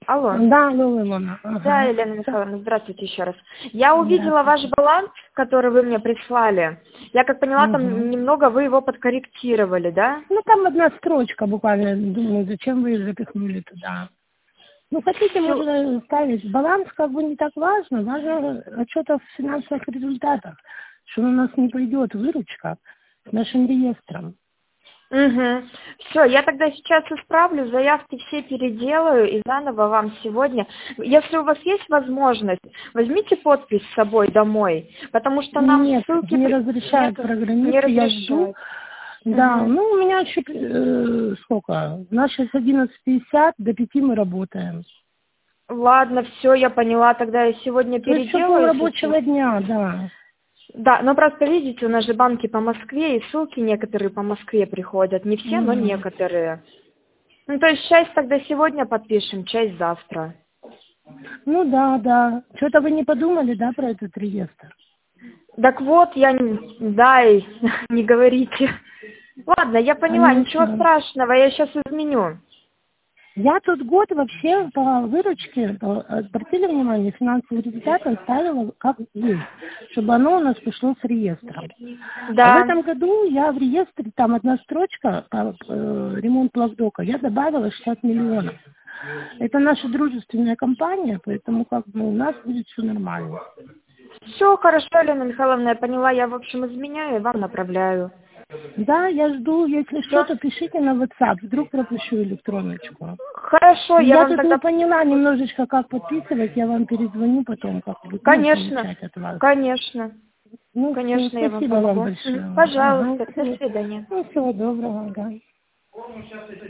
Алло. Да, алло, Илона. Да, Ага. Елена Михайловна, здравствуйте еще раз. Я увидела ваш баланс, который вы мне прислали. Я как поняла, там немного вы его подкорректировали, да? Ну, там одна строчка буквально. Думаю, зачем вы ее запихнули туда. Ну, хотите, можно ставить. Баланс как бы не так важно. Важно отчет о финансовых результатах. Что у нас не пойдет выручка с нашим реестром. Угу. Все, я тогда сейчас исправлю, заявки все переделаю и заново вам сегодня. Если у вас есть возможность, возьмите подпись с собой домой, потому что нам Нет, ссылки... не разрешают программисты, я жду. Да, ну у меня еще сколько? У нас сейчас 11:50, до 5 мы работаем. Ладно, все, я поняла, тогда я сегодня То есть переделаю. пол рабочего дня, да. Да, но просто видите, у нас же банки по Москве, и ссылки некоторые по Москве приходят. Не все, но некоторые. Ну, то есть часть тогда сегодня подпишем, часть завтра. Ну да, да. Что-то вы не подумали, да, про этот реестр? Так вот, дай, не говорите. Ладно, я поняла, ничего страшного, я сейчас изменю. Я тут год вообще по выручке, обратили внимание, финансовые результаты оставила как есть, чтобы оно у нас пришло с реестром. Да. А в этом году я в реестре, там одна строчка, ремонт плавдока, я добавила 60 миллионов. Это наша дружественная компания, поэтому как бы у нас будет все нормально. Все хорошо, Елена Михайловна, я поняла, я, в общем, изменяю и вам направляю. Да, я жду, если что-то, пишите на WhatsApp, вдруг пропущу электроночку. Хорошо, я вам тут тогда... не поняла немножечко, как подписывать, я вам перезвоню потом, как буду получать от вас. Конечно. Ну, Конечно, все, я вам спасибо вам помогу. большое. Пожалуйста, до свидания. Ну, всего доброго, ага.